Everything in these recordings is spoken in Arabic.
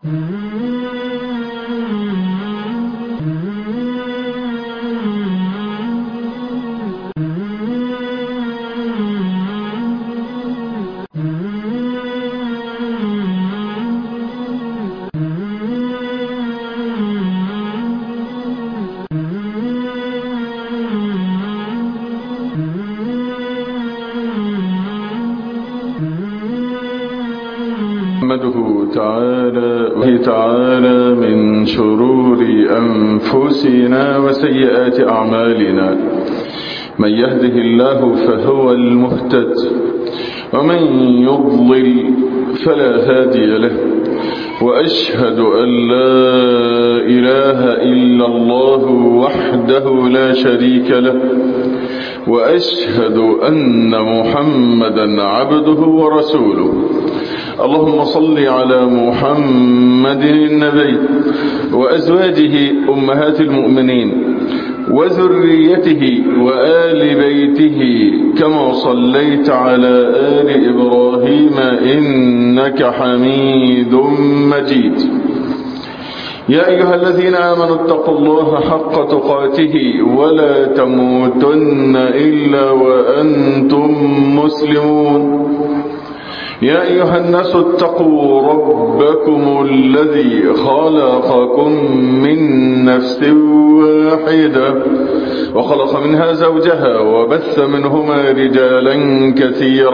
تعالى من شرور أنفسنا وسيئات أعمالنا. من يهده الله فهو المهتد، ومن يضلل فلا هادي له. وأشهد أن لا إله إلا الله وحده لا شريك له، وأشهد أن محمدا عبده ورسوله. اللهم صل على محمد النبي وأزواجه أمهات المؤمنين وذريته وآل بيته، كما صليت على آل إبراهيم إنك حميد مجيد. يا أيها الذين آمنوا اتقوا الله حق تقاته ولا تموتن إلا وأنتم مسلمون. يا أيها الناس اتقوا ربكم الذي خلقكم من نفس واحدة وخلق منها زوجها وبث منهما رجالا كثيرا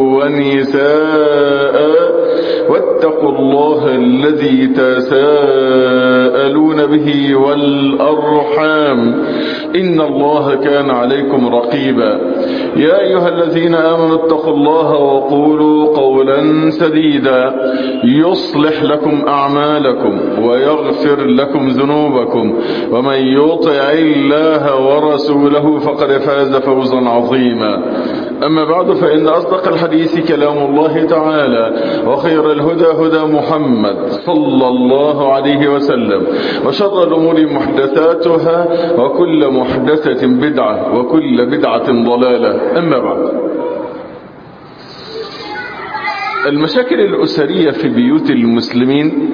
ونساء، واتقوا الله الذي تساءلون به والأرحام إن الله كان عليكم رقيبا. يا أيها الذين آمنوا اتقوا الله وقولوا قولا سديدا يصلح لكم أعمالكم ويغفر لكم ذنوبكم، ومن يطع الله ورسوله فقد فاز فوزا عظيما. أما بعد، فإن أصدق الحديث كلام الله تعالى، وخير الهدى هدى محمد صلى الله عليه وسلم، وشر الأمور محدثاتها، وكل محدثة بدعة، وكل بدعة ضلالة. أما بعد، المشاكل الأسرية في بيوت المسلمين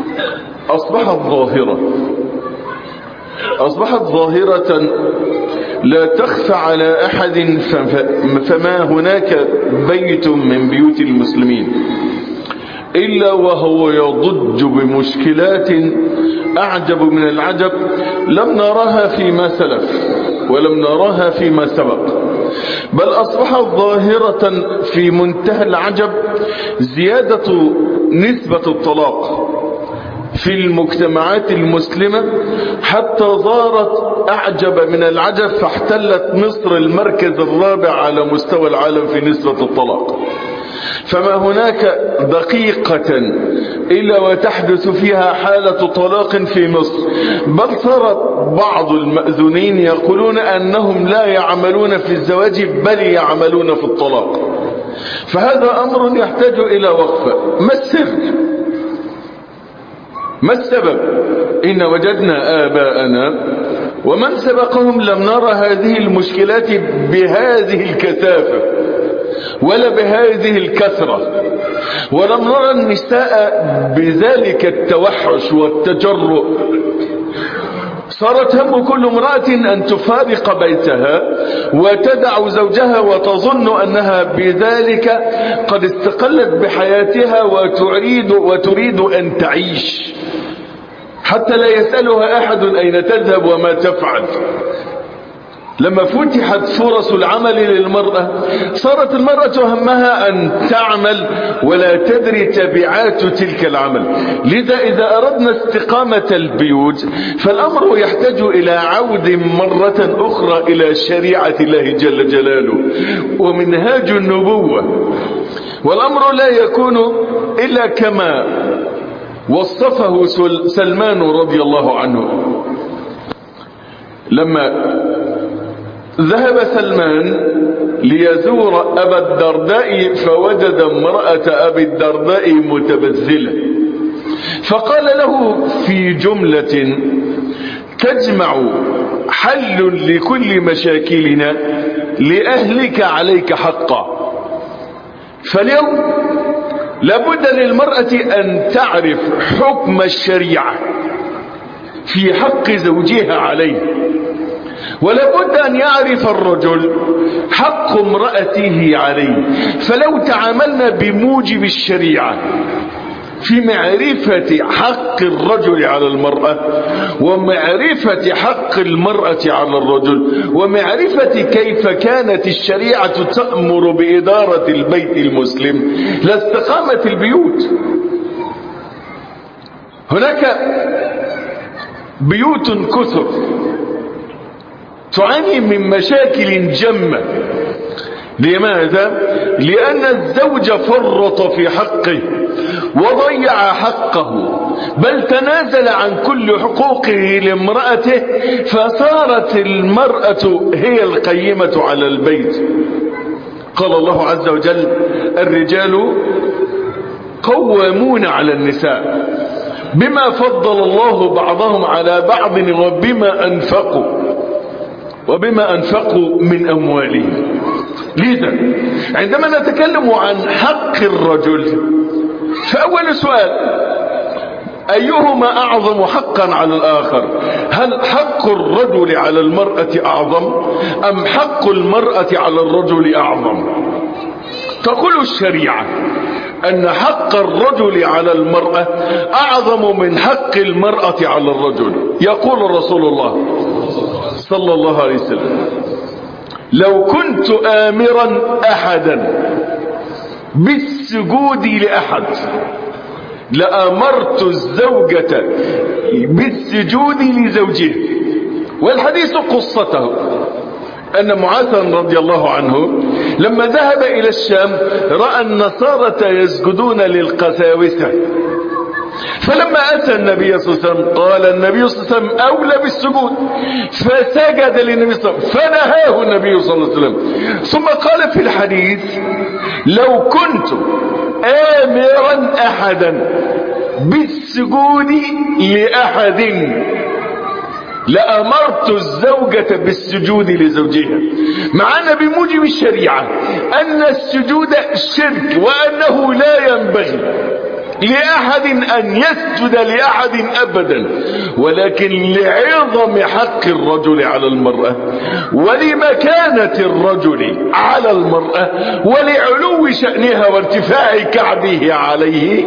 أصبحت ظاهرة لا تخفى على أحد. فما هناك بيت من بيوت المسلمين إلا وهو يضج بمشكلات أعجب من العجب، لم نراها فيما سلف ولم نراها فيما سبق، بل أصبحت ظاهرة في منتهى العجب زيادة نسبة الطلاق في المجتمعات المسلمة، حتى ظهرت أعجب من العجب فاحتلت مصر المركز الرابع على مستوى العالم في نسبة الطلاق. فما هناك دقيقة إلا وتحدث فيها حالة طلاق في مصر، بل صارت بعض المأذونين يقولون أنهم لا يعملون في الزواج بل يعملون في الطلاق. فهذا أمر يحتاج إلى وقفة. ما السر؟ ما السبب؟ إن وجدنا آباءنا ومن سبقهم لم نرى هذه المشكلات بهذه الكثافة ولا بهذه الكثرة، ولم نرى النساء بذلك التوحش والتجرؤ. صارت هم كل امرأة أن تفارق بيتها وتدع زوجها وتظن أنها بذلك قد استقلت بحياتها وتريد أن تعيش، حتى لا يسألها أحد أين تذهب وما تفعل. لما فتحت فرص العمل للمرأة صارت المرأة همها أن تعمل ولا تدري تبعات تلك العمل. لذا إذا أردنا استقامة البيوت فالأمر يحتاج إلى عود مرة أخرى إلى شريعة الله جل جلاله ومنهاج النبوة، والأمر لا يكون إلا كما وصفه سلمان رضي الله عنه. لما ذهب سلمان ليزور أبا الدرداء فوجد امرأة أبي الدرداء متبذلة، فقال له في جملة تجمع حل لكل مشاكلنا: لأهلك عليك حقا. فاليوم لابد للمرأة أن تعرف حكم الشريعة في حق زوجها عليه، ولابد أن يعرف الرجل حق امرأته عليه. فلو تعاملنا بموجب الشريعة في معرفة حق الرجل على المرأة، ومعرفة حق المرأة على الرجل، ومعرفة كيف كانت الشريعة تأمر بإدارة البيت المسلم، لاستقامت البيوت. هناك بيوت كثر تعاني من مشاكل جمة. لماذا؟ لأن الزوج فرط في حقه وضيع حقه، بل تنازل عن كل حقوقه لامرأته، فصارت المرأة هي القيمة على البيت. قال الله عز وجل: الرجال قوامون على النساء بما فضل الله بعضهم على بعض وبما أنفقوا من أموالهم. لذا عندما نتكلم عن حق الرجل، فأول سؤال: أيهما أعظم حقا على الآخر؟ هل حق الرجل على المرأة أعظم أم حق المرأة على الرجل أعظم؟ تقول الشريعة أن حق الرجل على المرأة أعظم من حق المرأة على الرجل. يقول رسول الله صلى الله عليه وسلم: لو كنت آمرا أحدا بالسجود لأحد لأمرت الزوجة بالسجود لزوجها. والحديث قصته أن معاذ رضي الله عنه لما ذهب إلى الشام رأى النصارى يسجدون للقساوسة، فلما أتى النبي صلى الله عليه وسلم قال النبي صلى الله عليه وسلم أولى بالسجود، فسجد للنبي صلى الله عليه وسلم، فنهاه النبي صلى الله عليه وسلم. ثم قال في الحديث: لو كنت آمرا أحدا بالسجود لأحد لأمرت الزوجة بالسجود لزوجها. معنا بموجب الشريعة أن السجود شرك، وأنه لا ينبغي لأحد أن يسجد لأحد أبدا، ولكن لعظم حق الرجل على المرأة، ولمكانة الرجل على المرأة، ولعلو شأنها وارتفاع كعبه عليه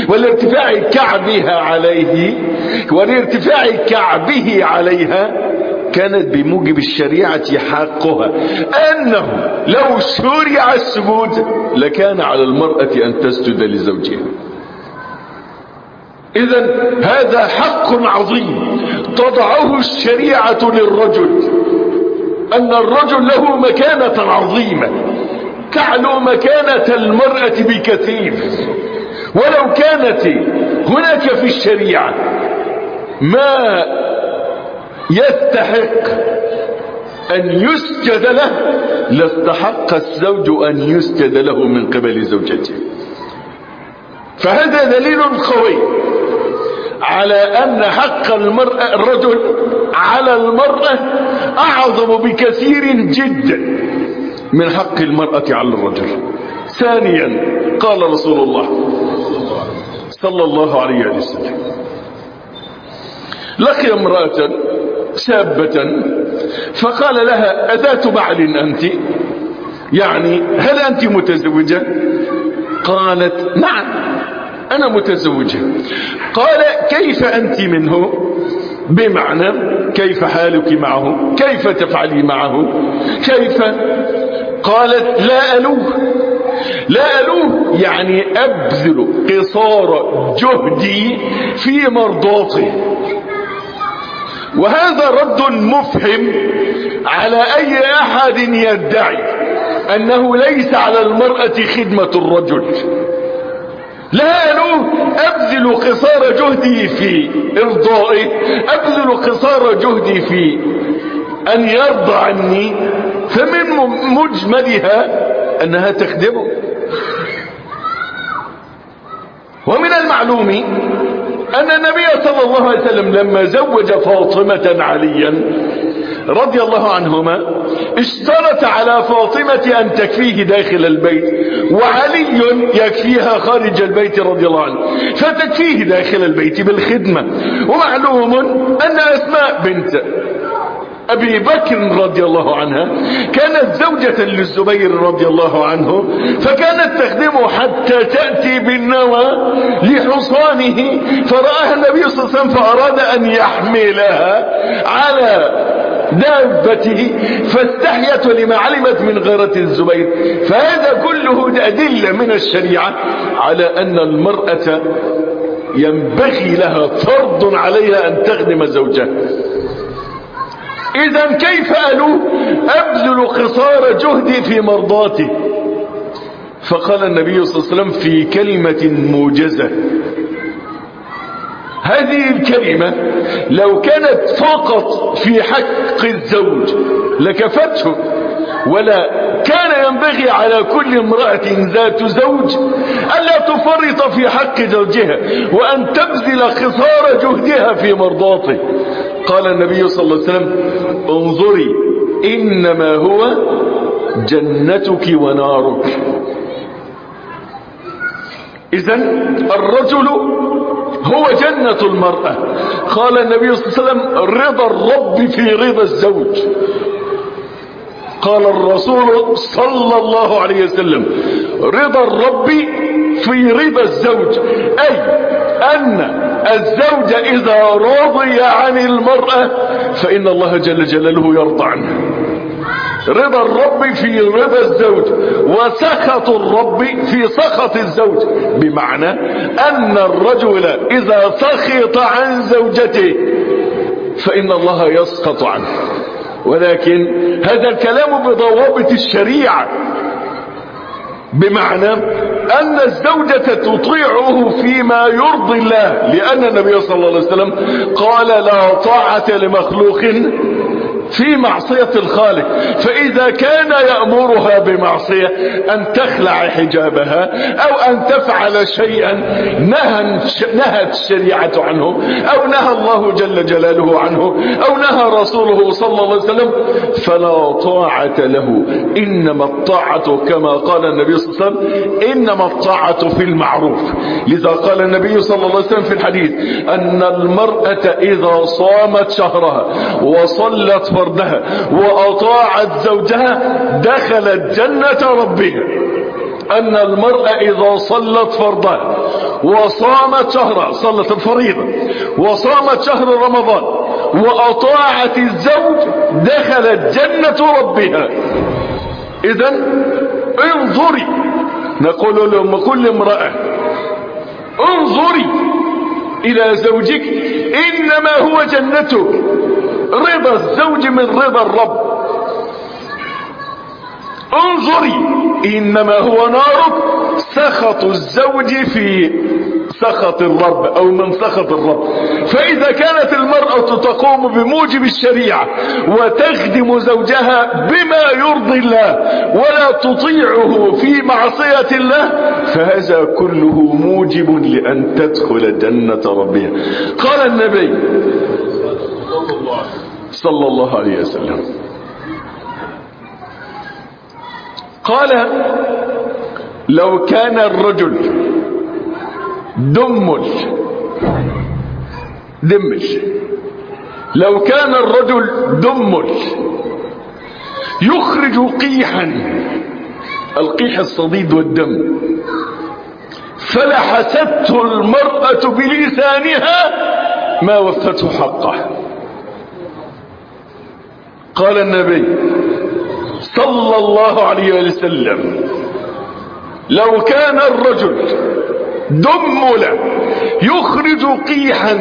ولارتفاع كعبه عليها، كانت بموجب الشريعة حقها أنه لو شرع السجود لكان على المرأة أن تسجد لزوجها. إذن هذا حق عظيم تضعه الشريعة للرجل، أن الرجل له مكانة عظيمة تعلو مكانة المرأة بكثير. ولو كانت هناك في الشريعة ما يستحق أن يسجد له لاستحق الزوج أن يسجد له من قبل زوجته. فهذا دليل قوي على أن حق الرجل على المرأة أعظم بكثير جدا من حق المرأة على الرجل. ثانيا قال رسول الله صلى الله عليه وسلم: لقي امرأة شابة فقال لها: أذات بعل أنت؟ يعني هل أنت متزوجة؟ قالت: نعم أنا متزوجة. قال: كيف أنت منه؟ بمعنى كيف حالك معه؟ كيف تفعلي معه؟ كيف؟ قالت: لا ألوه يعني أبذل قصار جهدي في مرضاته. وهذا رد مفهم على أي أحد يدعي أنه ليس على المرأة خدمة الرجل. لا ألوه، أبذل قصار جهدي في إرضائه، أبذل قصار جهدي في أن يرضى عني، فمن مجملها أنها تخدمه. ومن المعلوم أن النبي صلى الله عليه وسلم لما زوج فاطمة عليا رضي الله عنهما اشترط على فاطمة أن تكفيه داخل البيت، وعلي يكفيها خارج البيت رضي الله عنه، فتكفيه داخل البيت بالخدمة. ومعلوم أن أسماء بنت أبي بكر رضي الله عنها كانت زوجة للزبير رضي الله عنه، فكانت تخدمه حتى تأتي بالنوى لحصانه، فرآها النبي صلى الله عليه وسلم فأراد أن يحملها على دابته فاستحيت لما علمت من غيرة الزبير. فهذا كله أدلة من الشريعة على أن المرأة ينبغي لها، فرض عليها أن تخدم زوجها. إذا كيف أبذل قصار جهدي في مرضاته؟ فقال النبي صلى الله عليه وسلم في كلمة موجزة، هذه الكلمة لو كانت فقط في حق الزوج لكفته، ولا كان ينبغي على كل امرأة ذات زوج ألا تفرط في حق زوجها وأن تبذل قصار جهدها في مرضاته. قال النبي صلى الله عليه وسلم انظري إنما هو جنتك ونارك. إذن الرجل هو جنة المرأة. قال النبي صلى الله عليه وسلم رضا الرب في رضا الزوج. قال الرسول صلى الله عليه وسلم رضا الرب في رضا الزوج، أي أن الزوج إذا رضي عن المرأة فإن الله جل جلاله يرضى عنها. رضا الرب في رضا الزوج، وسخط الرب في سخط الزوج، بمعنى أن الرجل إذا سخط عن زوجته فإن الله يسخط عنه. ولكن هذا الكلام بضوابط الشريعة، بمعنى أن الزوجة تطيعه فيما يرضي الله، لأن النبي صلى الله عليه وسلم قال لا طاعة لمخلوق في معصية الخالق. فإذا كان يأمرها بمعصية أن تخلع حجابها أو أن تفعل شيئا نهت الشريعة عنه أو نهى الله جل جلاله عنه أو نهى رسوله صلى الله عليه وسلم فلا طاعة له. إنما الطاعة كما قال النبي صلى الله عليه وسلم إنما الطاعة في المعروف. لذا قال النبي صلى الله عليه وسلم في الحديث أن المرأة إذا صامت شهرها وصلت فردها وأطاعت زوجها دخلت جنة ربها. أن المرأة إذا صلت فردها وصامت شهرها، صلت الفريضة وصامت شهر رمضان وأطاعت الزوج دخلت جنة ربها. إذن انظري، نقول لهم كل امرأة انظري إلى زوجك إنما هو جنتك. رضا الزوج من رضا الرب. انظري إنما هو نارك، سخط الزوج في سخط الرب أو من سخط الرب. فإذا كانت المرأة تقوم بموجب الشريعة وتخدم زوجها بما يرضي الله ولا تطيعه في معصية الله فهذا كله موجب لأن تدخل جنة ربها. قال النبي صلى الله عليه وسلم قال لو كان الرجل دمل لو كان الرجل دمل يخرج قيحا، القيح الصديد والدم، فلحسته المرأة بلسانها ما وفته حقه. قال النبي صلى الله عليه وسلم لو كان الرجل دمل يخرج قيحا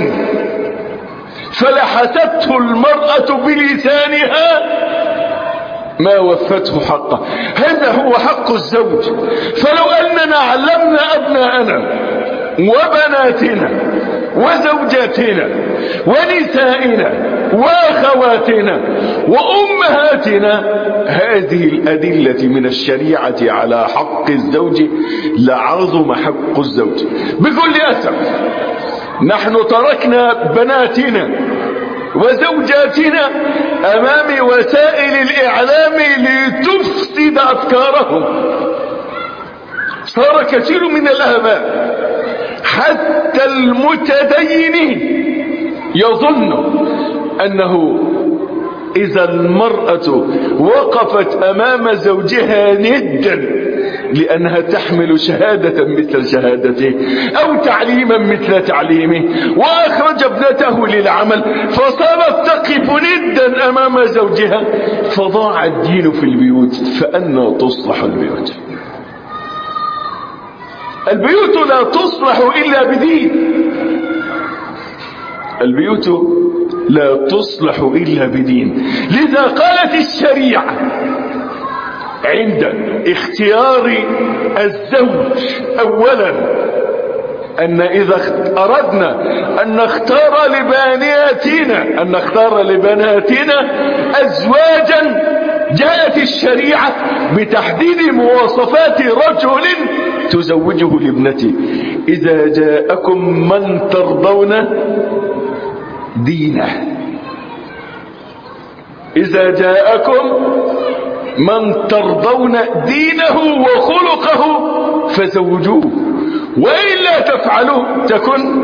فلحسته المرأة بلسانها ما وفته حقه. هذا هو حق الزوج. فلو أننا علمنا أبناءنا وبناتنا وزوجاتنا ونسائنا وأخواتنا وأمهاتنا هذه الأدلة من الشريعة على حق الزوج لعظم حق الزوج. بكل أسف نحن تركنا بناتنا وزوجاتنا امام وسائل الاعلام لتفسد افكارهم. صار كثير من الاباء حتى المتدينين يظن انه اذا المرأة وقفت امام زوجها ندا لانها تحمل شهادة مثل شهادته او تعليما مثل تعليمه واخرج ابنته للعمل فصارت تقف ندا امام زوجها، فضاع الدين في البيوت. فأنى تصلح البيوت؟ البيوت لا تصلح الا بدين. البيوت لا تصلح الا بدين. لذا قالت الشريعة عند اختيار الزوج اولا ان اذا اردنا ان نختار لبناتنا ازواجا، جاءت الشريعة بتحديد مواصفات رجل تزوجه لابنته. اذا جاءكم من ترضون دينه، اذا جاءكم من ترضون دينه وخلقه فزوجوه، وإلا تفعلوا تكن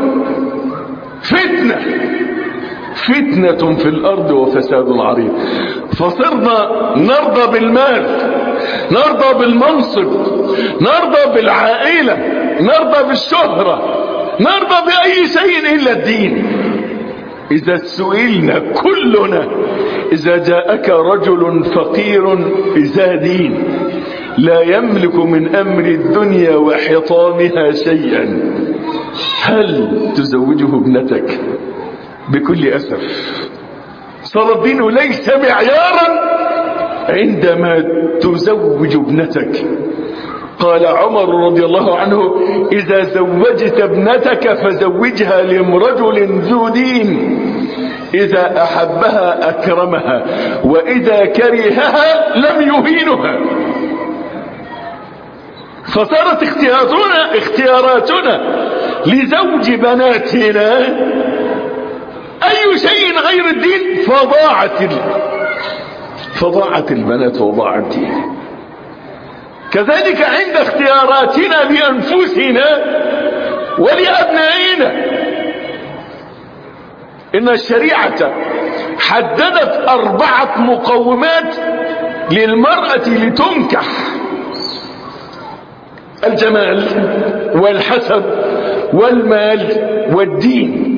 فتنة في الأرض وفساد عريض. فصرنا نرضى بالمال، نرضى بالمنصب، نرضى بالعائلة، نرضى بالشهرة، نرضى بأي شيء إلا الدين. إذا سئلنا كلنا إذا جاءك رجل فقير ذا دين لا يملك من أمر الدنيا وحطامها شيئا، هل تزوجه ابنتك؟ بكل أسف صار الدين ليس معيارا عندما تزوج ابنتك. قال عمر رضي الله عنه: إذا زوجت ابنتك فزوجها لرجل ذو دين، إذا أحبها أكرمها وإذا كرهها لم يهينها. فصارت اختياراتنا لزوج بناتنا أي شيء غير الدين، فضاعت البنات وضاع الدين. كذلك عند اختياراتنا لأنفسنا ولأبنائنا، إن الشريعة حددت 4 مقومات للمرأة لتنكح: الجمال والحسب والمال والدين.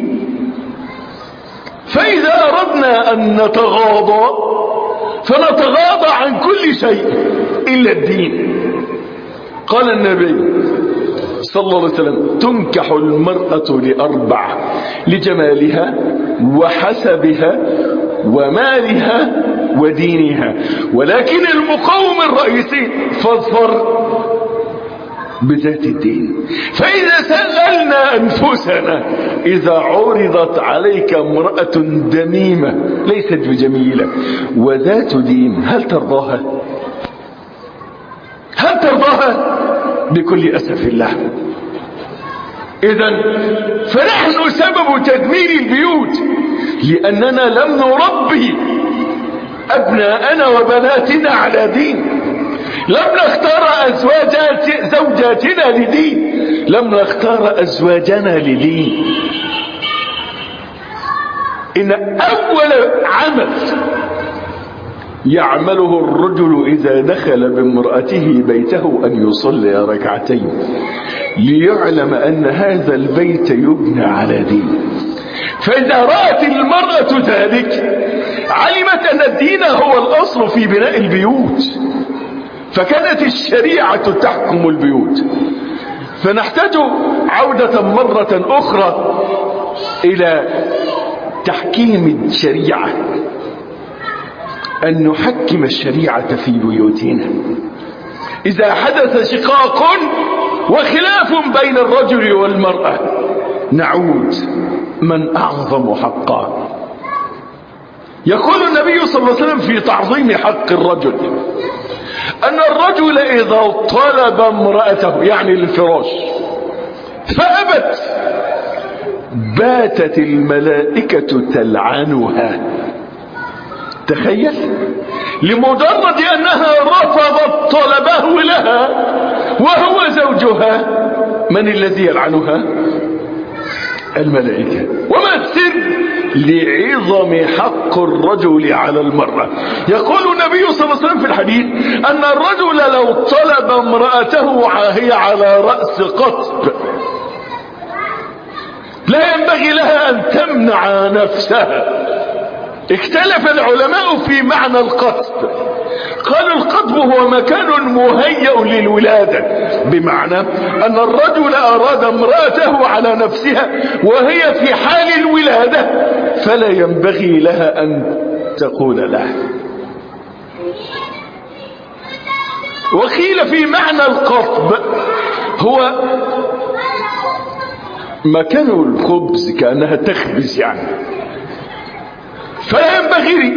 فإذا أردنا أن نتغاضى فنتغاضى عن كل شيء إلا الدين. قال النبي صلى الله عليه وسلم: تنكح المرأة ل4: لجمالها وحسبها ومالها ودينها. ولكن المقوم الرئيسي: فاظفر بذات الدين. فإذا سألنا أنفسنا: إذا عرضت عليك امرأة دميمة ليست بجميلة وذات دين هل ترضاها؟ بكل أسف الله. إذن فنحن سبب تدمير البيوت، لأننا لم نربي أبناءنا وبناتنا على دين، لم نختار زوجاتنا لدين، لم نختار أزواجنا لدين. إن أول عمل يعمله الرجل إذا دخل بامرأته بيته أن يصلي 2 ركعتين ليعلم أن هذا البيت يبنى على دين. فإذا رأت المرأة ذلك علمت أن الدين هو الأصل في بناء البيوت، فكانت الشريعة تحكم البيوت. فنحتاج عودة مرة أخرى إلى تحكيم الشريعة، أن نحكم الشريعة في بيوتنا. إذا حدث شقاق وخلاف بين الرجل والمرأة نعود من أعظم حقا. يقول النبي صلى الله عليه وسلم في تعظيم حق الرجل أن الرجل إذا طلب امرأته يعني الفراش فأبت باتت الملائكة تلعنها. تخيل، لمجرد أنها رفضت طلبه لها وهو زوجها. من الذي يلعنها؟ الملائكة. وما السر؟ لعظم حق الرجل على المرأة. يقول النبي صلى الله عليه وسلم في الحديث أن الرجل لو طلب امرأته وهي على رأس قطب لا ينبغي لها أن تمنع نفسها. اختلف العلماء في معنى القطب. قالوا القطب هو مكان مهيأ للولادة، بمعنى أن الرجل أراد امرأته على نفسها وهي في حال الولادة فلا ينبغي لها أن تقول له. وقيل في معنى القطب هو مكان الخبز، كأنها تخبز يعني، فلا ينبغي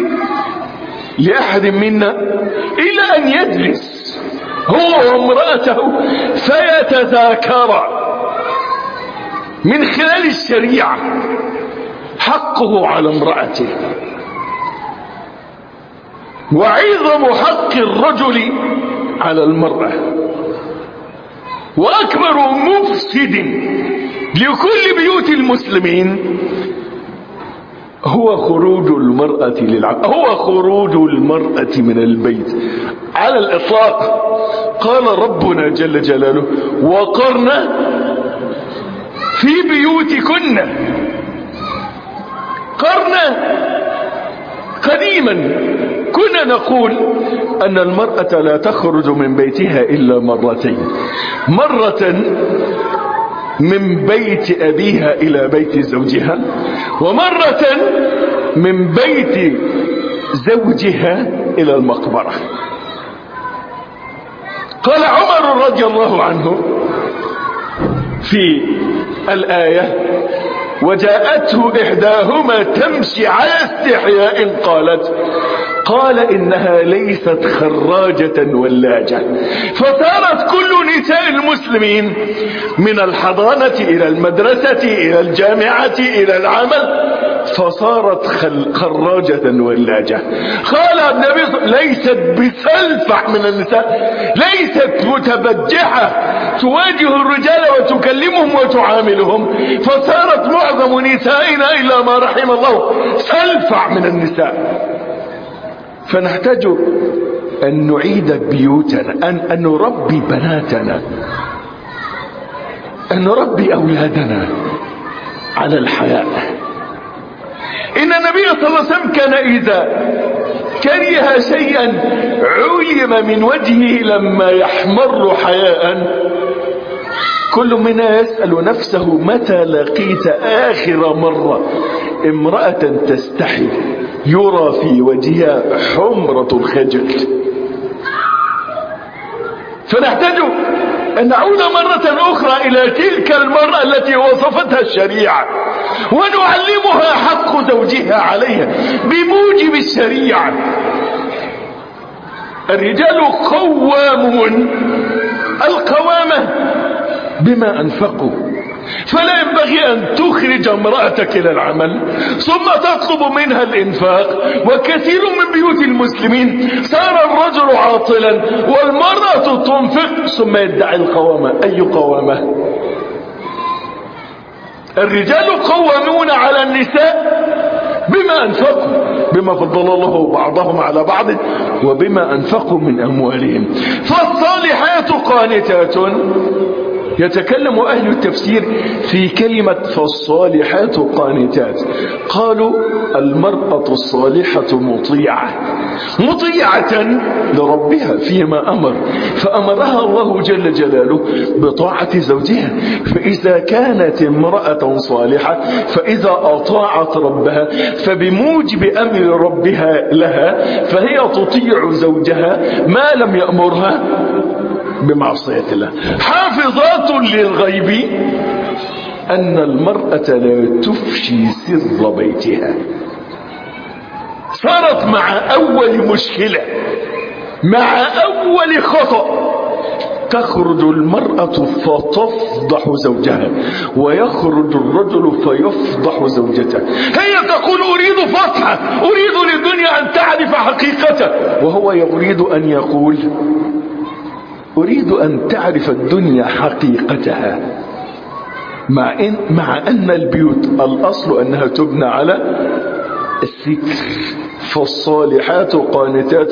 لأحد منا إلا أن يجلس هو وامرأته فيتذاكرا من خلال الشريعة حقه على امرأته وعظم حق الرجل على المرأة. وأكبر مفسد لكل بيوت المسلمين هو خروج المرأة من البيت على الإطلاق. قال ربنا جل جلاله: وقرن في بيوتكن. قرن قديما كنا نقول أن المرأة لا تخرج من بيتها إلا مرتين: مرة من بيت أبيها إلى بيت زوجها، ومرة من بيت زوجها إلى المقبرة. قال عمر رضي الله عنه في الآية: وجاءته إحداهما تمشي على استحياء قال إنها ليست خراجة ولاجة. فصارت كل نساء المسلمين من الحضانة إلى المدرسة إلى الجامعة إلى العمل فصارت خراجة ولاجة. قال النبي: ليست بسلفع من النساء، ليست متبجحة تواجه الرجال وتكلمهم وتعاملهم، فصارت معظم نسائنا إلا ما رحم الله سلفع من النساء. فنحتاج أن نعيد بيوتنا، أن نربي بناتنا، أن نربي أولادنا على الحياء. إن النبي صلى الله عليه وسلم كان إذا كره شيئا علم من وجهه لما يحمر حياء. كل منا يسأل نفسه: متى لقيت آخر مرة امرأة تستحي يرى في وجهها حمرة الخجل؟ فنحتاج أن نعود مرة أخرى إلى تلك المرأة التي وصفتها الشريعة ونعلمها حق زوجها عليها بموجب الشريعة. الرجال قوامون، القوامة بما أنفقوا، فلا ينبغي أن تخرج امرأتك إلى العمل ثم تطلب منها الإنفاق. وكثير من بيوت المسلمين صار الرجل عاطلا والمرأة تنفق ثم يدعي القوامة. أي قوامة؟ الرجال قوامون على النساء بما أنفقوا، بما فضل الله بعضهم على بعض وبما أنفقوا من أموالهم. فالصالحات قانتات. يتكلم أهل التفسير في كلمة فالصالحات قانتات، قالوا المرأة الصالحة مطيعة لربها فيما أمر، فأمرها الله جل جلاله بطاعة زوجها. فإذا كانت امرأة صالحة فإذا أطاعت ربها فبموجب أمر ربها لها فهي تطيع زوجها ما لم يأمرها بمعصية الله. حافظات للغيب أن المرأة لا تفشي سر بيتها. صارت مع أول مشكلة، مع أول خطأ تخرج المرأة فتفضح زوجها ويخرج الرجل فيفضح زوجته. هي تقول أريد فضحة، أريد للدنيا أن تعرف حقيقته، وهو يريد أن يقول أريد أن تعرف الدنيا حقيقتها. مع أن البيوت الأصل أنها تبنى على الستر، فالصالحات قانتات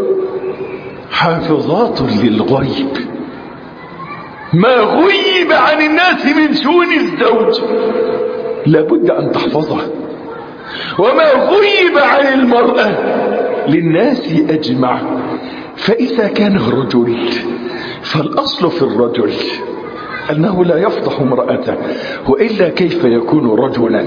حافظات للغيب. ما غيب عن الناس من شؤون الزوج لابد أن تحفظه، وما غيب عن المرأة للناس أجمع. فإذا كان الرجل، فالأصل في الرجل أنه لا يفضح امرأته، وإلا كيف يكون رجلا؟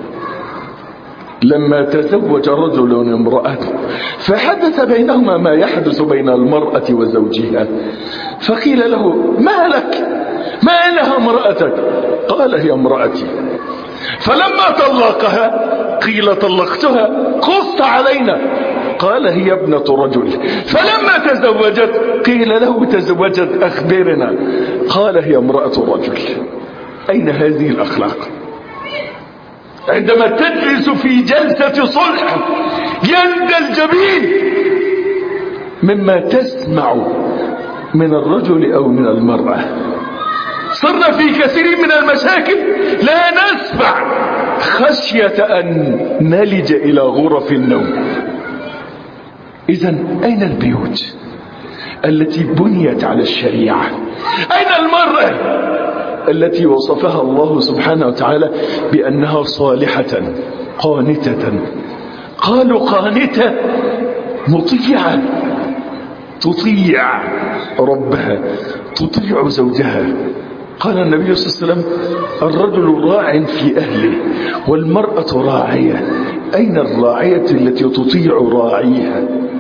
لما تزوج رجل امرأة فحدث بينهما ما يحدث بين المرأة وزوجها، فقيل له ما لك، ما لها امرأتك؟ قال هي امرأتي. فلما طلقها قيل طلقتها، قص علينا، قال هي ابنة رجل. فلما تزوجت قيل له تزوجت، أخبرنا، قال هي امرأة رجل. أين هذه الأخلاق؟ عندما تجلس في جلسة صلح يندى الجبين مما تسمع من الرجل أو من المرأة. صرنا في كثير من المشاكل لا نسمع خشية أن نلج إلى غرف النوم. إذن أين البيوت التي بنيت على الشريعة؟ أين المرأة التي وصفها الله سبحانه وتعالى بأنها صالحة قانتة؟ قالوا قانتة مطيعة، تطيع ربها، تطيع زوجها. قال النبي صلى الله عليه وسلم الرجل راع في أهله والمرأة راعية. أين الراعية التي تطيع راعيها؟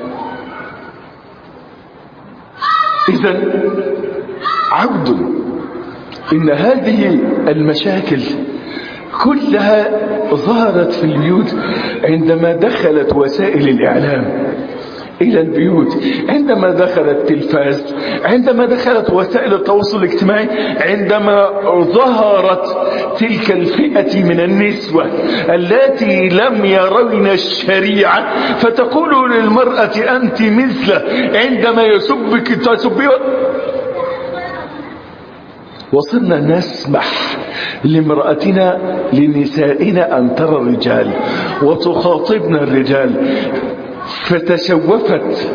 إذن عبد، إن هذه المشاكل كلها ظهرت في البيوت عندما دخلت وسائل الإعلام إلى البيوت، عندما دخل التلفاز، عندما دخلت وسائل التواصل الاجتماعي، عندما ظهرت تلك الفئة من النسوة التي لم يرون الشريعة فتقول للمرأة أنت مثله، عندما يسبك تسبيه. وصرنا نسمح لامرأتنا لنسائنا أن ترى الرجال وتخاطبنا الرجال، فتشوفت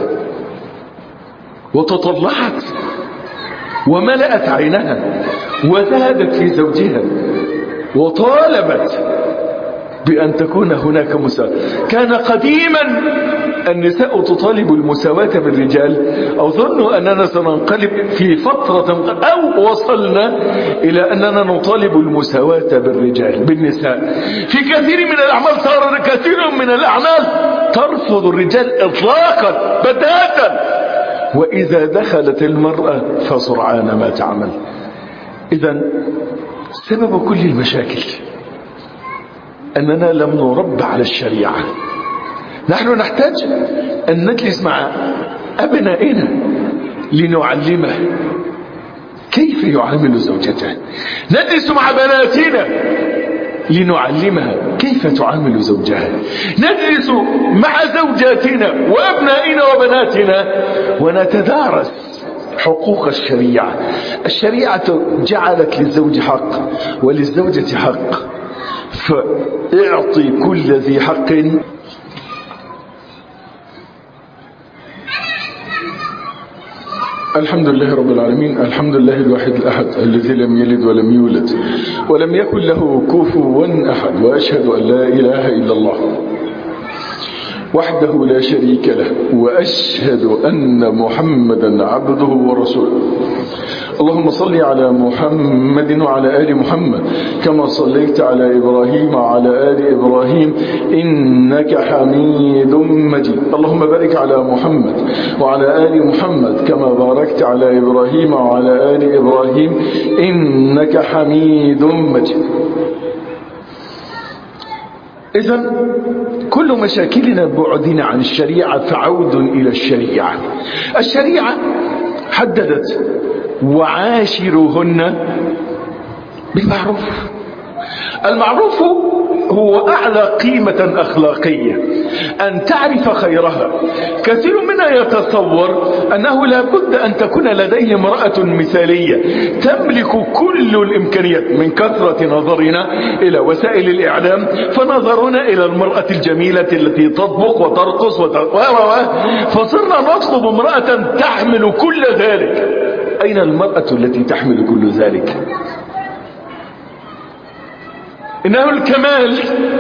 وتطلعت وملأت عينها وذهبت في زوجها وطالبت بأن تكون هناك مساواة. كان قديما النساء تطالب المساواة بالرجال، أظن أننا سننقلب في فترة أو وصلنا إلى أننا نطالب المساواة بالرجال بالنساء. في كثير من الأعمال صار كثير من الأعمال ترفض الرجال إطلاقا بتاتا، وإذا دخلت المرأة فسرعان ما تعمل. إذن سبب كل المشاكل أننا لم نربى على الشريعة. نحن نحتاج أن نجلس مع أبنائنا لنعلمه كيف يعامل زوجته، نجلس مع بناتنا لنعلمها كيف تعامل زوجها، نجلس مع زوجاتنا وأبنائنا وبناتنا ونتدارس حقوق الشريعة. الشريعة جعلت للزوج حق وللزوجة حق، فاعطي كل ذي حق. الحمد لله رب العالمين، الحمد لله الواحد الأحد الذي لم يلد ولم يولد ولم يكن له كفوا أحد، وأشهد أن لا إله إلا الله وحده لا شريك له، وأشهد أن محمدا عبده ورسوله. اللهم صل على محمد وعلى آل محمد كما صليت على إبراهيم وعلى آل إبراهيم إنك حميد مجيد. اللهم بارك على محمد وعلى آل محمد كما باركت على إبراهيم وعلى آل إبراهيم إنك حميد مجيد. إذن كل مشاكلنا بعدنا عن الشريعة فعود إلى الشريعة. الشريعة حددت وعاشروهن بالمعروف. المعروف هو أعلى قيمة أخلاقية، أن تعرف خيرها. كثير منا يتصور أنه لا بد أن تكون لديه امرأة مثالية تملك كل الإمكانيات. من كثرة نظرنا إلى وسائل الإعلام فنظرنا إلى المرأة الجميلة التي تطبخ وترقص فصرنا نطلب امرأة تحمل كل ذلك. أين المرأة التي تحمل كل ذلك؟ إنه الكمال.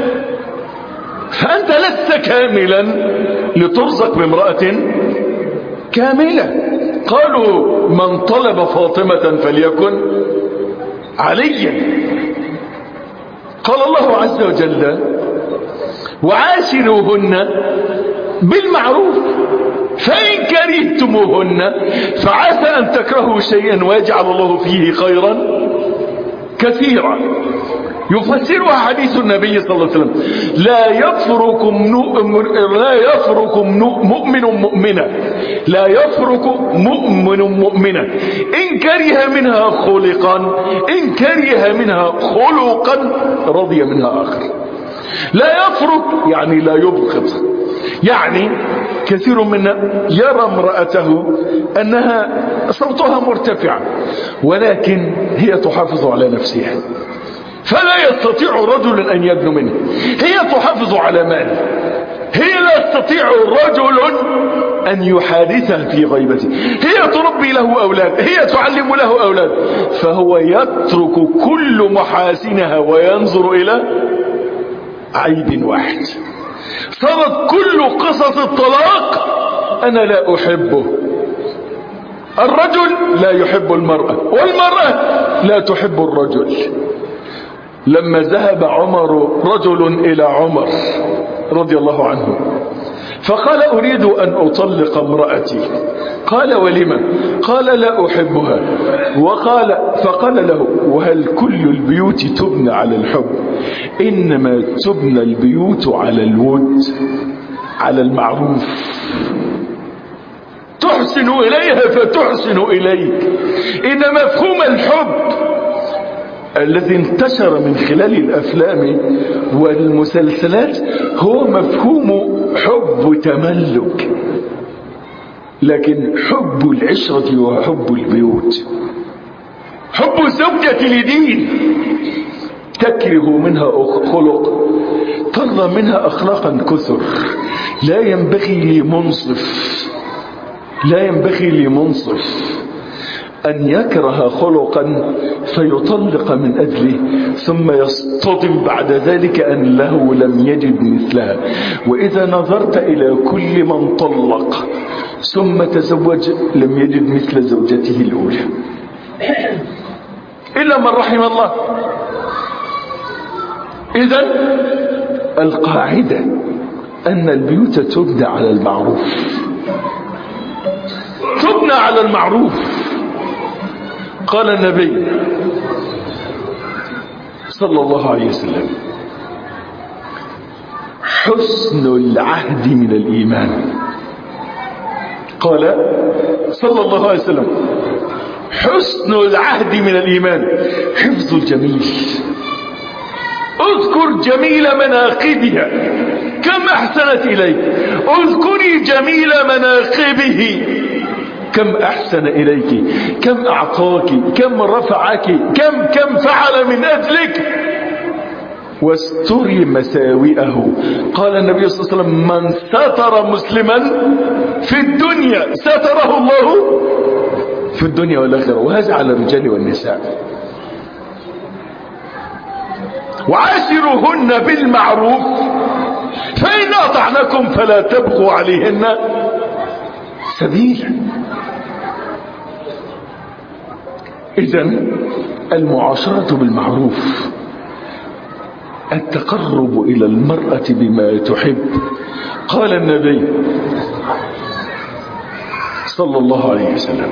فأنت لست كاملا لترزق بامرأة كاملة. قالوا من طلب فاطمة فليكن عليا. قال الله عز وجل وعاشروهن بالمعروف فإن كرهتموهن فعسى أن تكرهوا شيئا ويجعل الله فيه خيرا كثيرا. يفسرها حديث النبي صلى الله عليه وسلم لا يفرق مؤمن مؤمنة إن كره منها خلقا رضي منها آخر. لا يفرق يعني لا يبغض. يعني كثير منا يرى امرأته أنها صوتها مرتفع ولكن هي تحافظ على نفسها، فلا يستطيع رجل أن يدنو منه. هي تحافظ على ماله، هي لا يستطيع رجل أن يحادثها في غيبته، هي تربي له أولاد، هي تعلم له أولاد، فهو يترك كل محاسنها وينظر إلى عيب واحد. صارت كل قصص الطلاق أنا لا أحبه. الرجل لا يحب المرأة والمرأة لا تحب الرجل. لما ذهب رجل إلى عمر رضي الله عنه فقال أريد أن أطلق امرأتي. قال ولما؟ قال لا أحبها. فقال له وهل كل البيوت تبنى على الحب؟ إنما تبنى البيوت على الود، على المعروف. تحسن إليها فتحسن إليك. إن مفهوم الحب الذي انتشر من خلال الأفلام والمسلسلات هو مفهوم حب تملك، لكن حب العشرة وحب البيوت. حب الزوجة لدين تكره منها خلق، ترضى منها أخلاقا كثر. لا ينبغي لمنصف أن يكره خلقا فيطلق من أجله ثم يصطدم بعد ذلك أن له لم يجد مثلها. وإذا نظرت إلى كل من طلق ثم تزوج لم يجد مثل زوجته الأولى إلا من رحم الله. إذن القاعدة أن البيوت تبنى على المعروف، تبنى على المعروف. قال النبي صلى الله عليه وسلم حسن العهد من الإيمان. قال صلى الله عليه وسلم حسن العهد من الإيمان حفظ الجميل. اذكر جميل مناقبها كم أحسنت إليك، اذكري جميل مناقبه كم أحسن إليك، كم أعطاك، كم رفعك، كم فعل من أجلك. واستري مساوئه. قال النبي صلى الله عليه وسلم من ستر مسلما في الدنيا ستره الله في الدنيا والآخرة. وهذا على الرجال والنساء. وعاشروهن بالمعروف فإن أطعنكم فلا تبغوا عليهن سبيلا. إذن المعاشرة بالمعروف، التقرب إلى المرأة بما تحب. قال النبي صلى الله عليه وسلم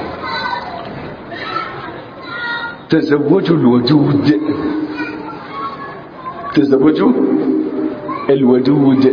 تزوجوا الودود، تزوجوا الودود.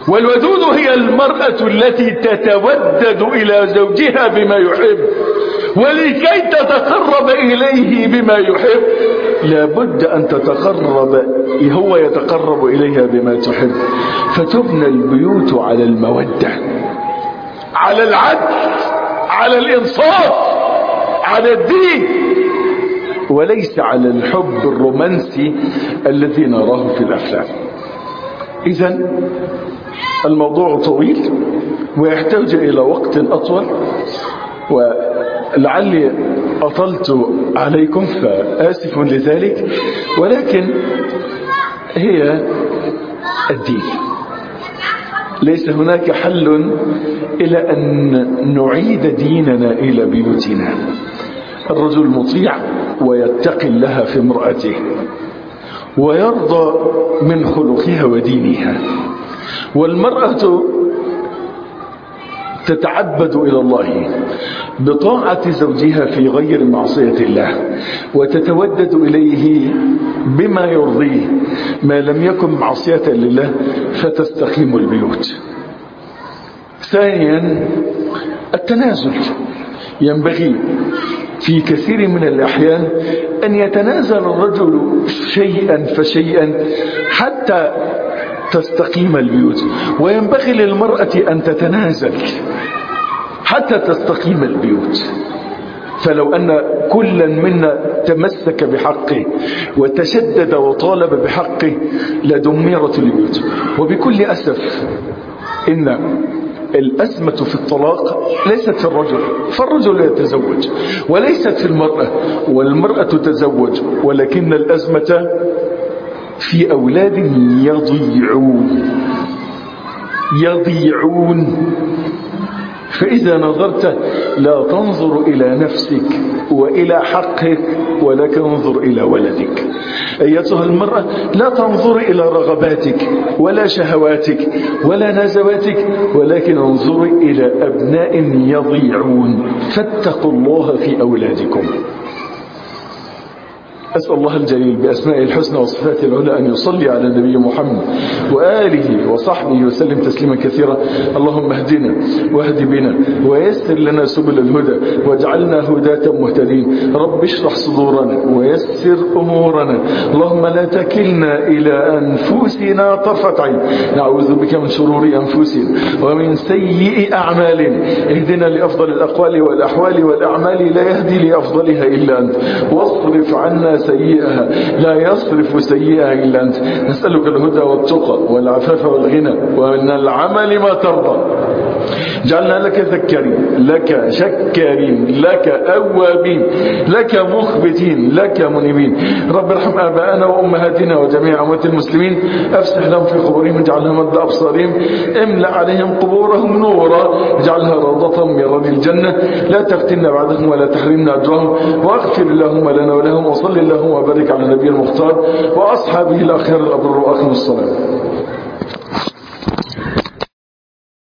والودود هي المرأة التي تتودد إلى زوجها بما يحب ولكي تتقرب إليه بما يحب لابد أن تتقرب، هو يتقرب إليها بما تحب. فتبنى البيوت على المودة، على العدل، على الإنصاف، على الدين، وليس على الحب الرومانسي الذي نراه في الأفلام. إذن الموضوع طويل ويحتاج إلى وقت أطول، ولعلي أطلت عليكم فآسف لذلك، ولكن هي الدين. ليس هناك حل إلى أن نعيد ديننا إلى بيوتنا. الرجل مطيع ويتقي الله في امرأته ويرضى من خلقها ودينها، والمرأة تتعبد إلى الله بطاعة زوجها في غير معصية الله، وتتودد إليه بما يرضيه ما لم يكن معصية لله، فتستقيم البيوت. ثانيا التنازل. ينبغي في كثير من الأحيان أن يتنازل الرجل شيئا فشيئا حتى تستقيم البيوت، وينبغي للمرأة أن تتنازل حتى تستقيم البيوت. فلو أن كلا منا تمسك بحقه وتشدد وطالب بحقه لدمرت البيوت. وبكل أسف إن الأزمة في الطلاق ليست في الرجل، فالرجل يتزوج، وليست في المرأة، والمرأة تتزوج، ولكن الأزمة في أولاد يضيعون. فإذا نظرت لا تنظر إلى نفسك وإلى حقك، ولكن انظر إلى ولدك. أيتها المرأة لا تنظر إلى رغباتك ولا شهواتك ولا نزواتك، ولكن انظر إلى أبناء يضيعون. فاتقوا الله في أولادكم. أسأل الله الجليل بأسمائه الحسنى وصفاته العلى أن يصلي على النبي محمد وآله وصحبه وسلم تسليما كثيرا. اللهم اهدنا واهد بنا ويسر لنا سبل الهدى واجعلنا هداة مهتدين. رب اشرح صدورنا ويسر أمورنا. اللهم لا تكلنا إلى أنفسنا طرفة عين. نعوذ بك من شرور أنفسنا ومن سيئ أعمالنا. اهدنا لأفضل الأقوال والأحوال والأعمال لا يهدي لأفضلها إلا أنت، واصرف عنا سيئها لا يصرف سيئها إلا أنت. نسألك الهدى والتقى والعفاف والغنى ومن العمل ما ترضى. جعلنا لك ذكرين، لك شكرين، لك أوابين، لك مخبتين، لك منيبين. رب ارحم آباءنا وأمهاتنا وجميع أموات المسلمين، أفسح لهم في قبورهم، اجعلها مد أبصارهم، املأ عليهم قبورهم نورا، اجعلها روضة من رياض الجنة. لا تفتنا بعدهم ولا تحرمنا أجرهم، واغفر اللهم لنا ولهم، وصل اللهم وبارك على النبي المختار وأصحابه الأخيار الأبرار وأقم الصلاة.